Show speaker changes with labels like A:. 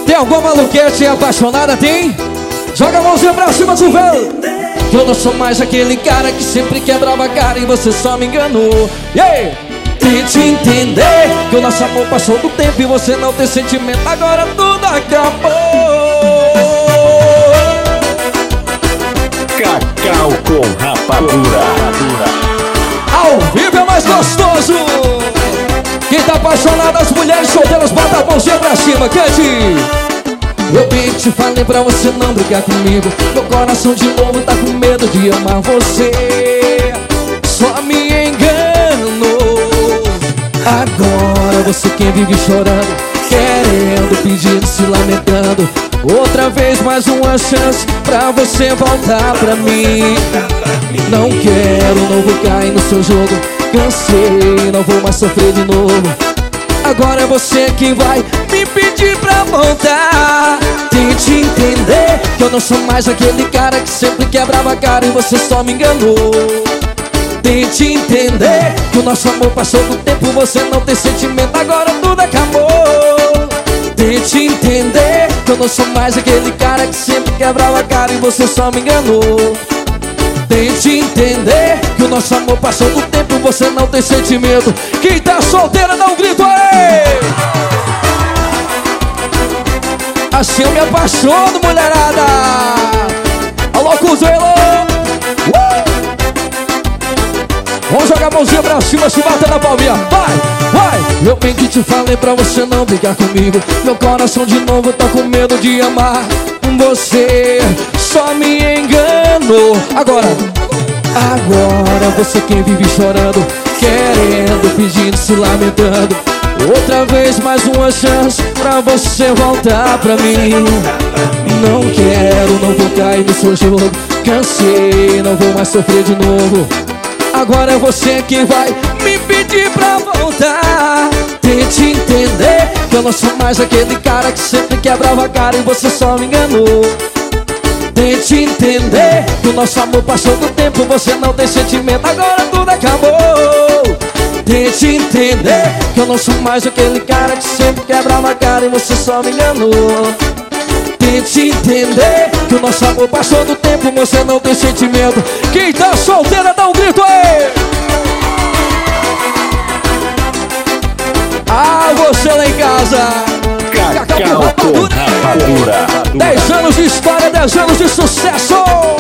A: Tem alguma maluquete apaixonada, tem? Joga a mãozinha pra cima do véu. Que eu não sou mais aquele cara que sempre quebrava a cara e você só me enganou. Yeah! Tente entender que o nosso amor passou do tempo e você não tem sentimento, agora tudo acabou.
B: Cacau com Rapadura.
A: Ao vivo é mais gostoso. Quem tá apaixonado, as mulheres solteiras, bota a mãozinha pra cima, cante. Eu bem te falei pra você não brigar comigo. Meu coração de novo tá com medo de amar você. Só me enganou. Agora você quem vive chorando, querendo, pedindo, se lamentando. Outra vez mais uma chance pra você voltar pra mim. Não quero, não vou cair no seu jogo. Cansei, não vou mais sofrer de novo. Agora é você que vai me pedir pra voltar. Tente entender que eu não sou mais aquele cara que sempre quebrava a cara e você só me enganou. Tente entender que o nosso amor passou do tempo, você não tem sentimento, agora tudo acabou. Tente entender que eu não sou mais aquele cara que sempre quebrava a cara e você só me enganou. Tente entender que o nosso amor passou do tempo, você não tem sentimento. Quem tá solteira dá um grito aí! Assim eu me apaixono, mulherada. Alô, Cuzelo! Vamos jogar a mãozinha pra cima, se bata na palminha. Vai, vai! Eu bem que te falei pra você não brigar comigo. Meu coração de novo tá com medo de amar. Você só me enganou. Agora você quem vive chorando, querendo, pedindo, se lamentando. Outra vez mais uma chance pra você voltar pra mim. Não quero, não vou cair no seu jogo. Cansei, não vou mais sofrer de novo. Agora é você que vai me pedir pra voltar. Tente entender que eu não sou mais aquele cara que sempre quebrava a cara e você só me enganou. Tente entender que o nosso amor passou do tempo, você não tem sentimento, agora tudo acabou. Tente entender que eu não sou mais aquele cara que sempre quebrava a cara e você só me enganou. Tente entender que o nosso amor passou do tempo, você não tem sentimento. Quem tá solteira dá um grito aí! Ah, você lá em casa!
B: Cacau com Rapadura.
A: 10 anos de história, 10 anos de sucesso!